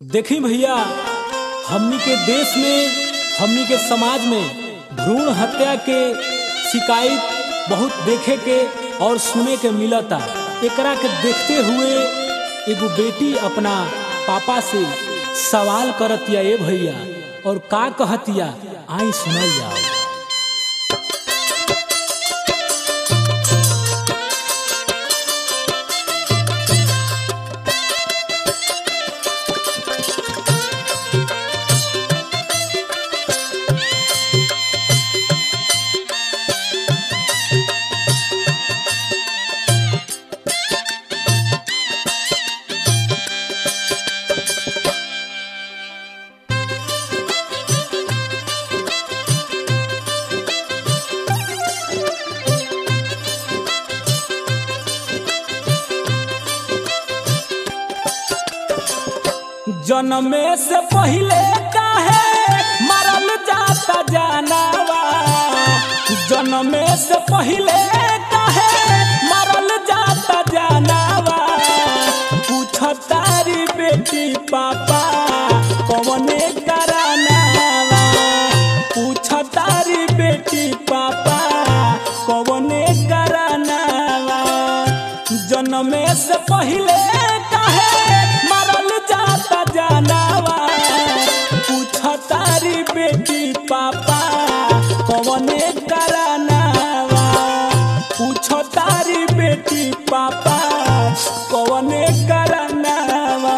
देखी भैया, हमनी के देश में, हमनी के समाज में भ्रूण हत्या के शिकायत बहुत देखे के और सुने के मिलता। एकरा के देखते हुए एगो बेटी अपना पापा से सवाल करतिया, ए भैया, और का कहतिया, आई सुनल जाओ। जन्मे से पहले काहे मरल जाता जानवा, जन्मे से पहले काहे मरल जाता जानवा। पूछतारी बेटी पापा कौने करानावा, पूछतारी बेटी पापा कौने करानावा। जन्मे से पहले काहे मरल जाता जानवा। पूछतारी बेटी पापा कौने करानावा, पूछतारी बेटी पापा कौने करानावा।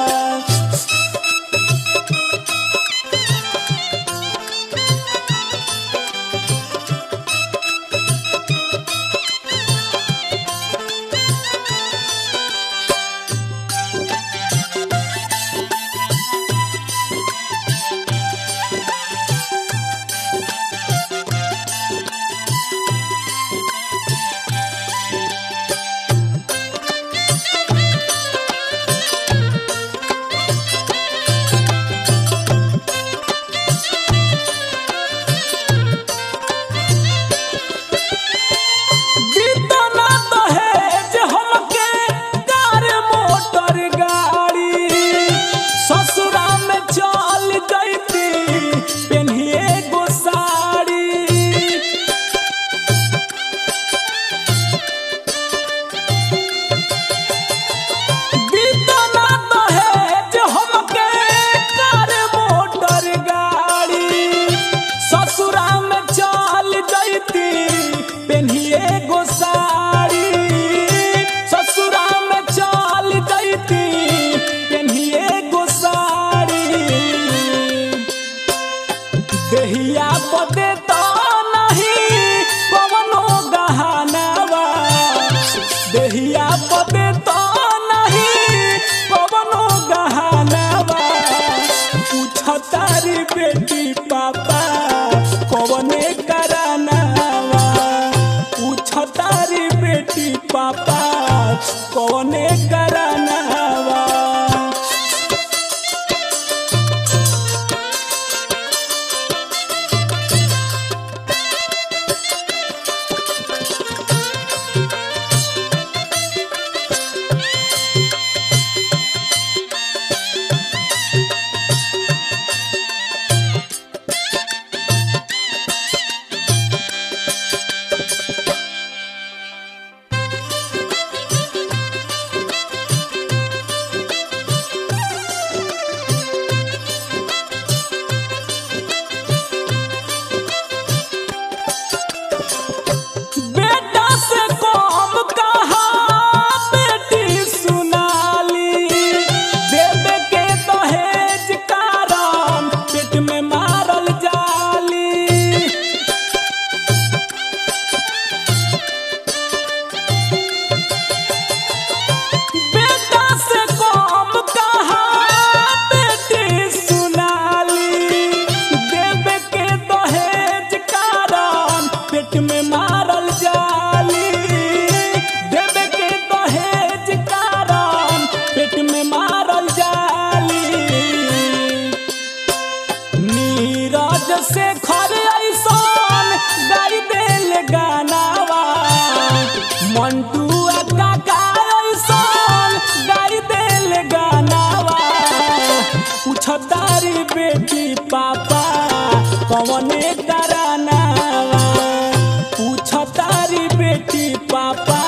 देहिया पदे तो नहीं कवनो गहनावा, देहिया पदे तो नहीं कवनो गहनावा। पूछतारी बेटी पापा कौने करानावा, पूछतारी बेटी पापा कौने करानावा। से खर ऐसान गाई देल गानावा, मंटू का ऐसान गाई देल गानावा। पूछतारी बेटी पापा कवने करानावा, पूछतारी बेटी पापा